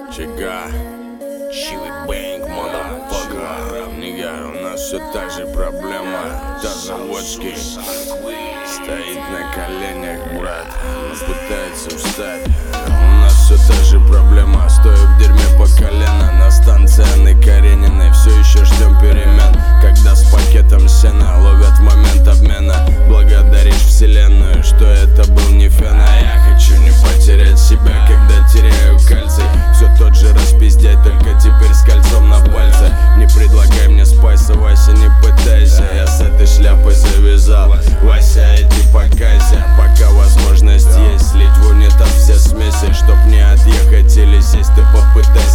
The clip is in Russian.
Чика, Чили Бэнк, motherfucker. Нигер, у нас все так же проблема. Тазоводский стоит на коленях, брат, но пытается встать. У нас все та же проблема. Стою в дерьме по колено на станции Анны Карениной. Все еще ждем перемен, когда с пакетом сена ловят момент обмена. Благодаришь вселенную, что это был не фен. А я хочу не потерять себя, когда теряю кальций. Все тот же распиздять, только теперь с кольцом на пальце. Не предлагай мне спайса, Вася, не пытайся. Я с этой шляпой завязал, Вася, иди покайся. Пока возможность есть, слить в унитаз все смеси. Чтоб не отъехать или сесть, ты попытайся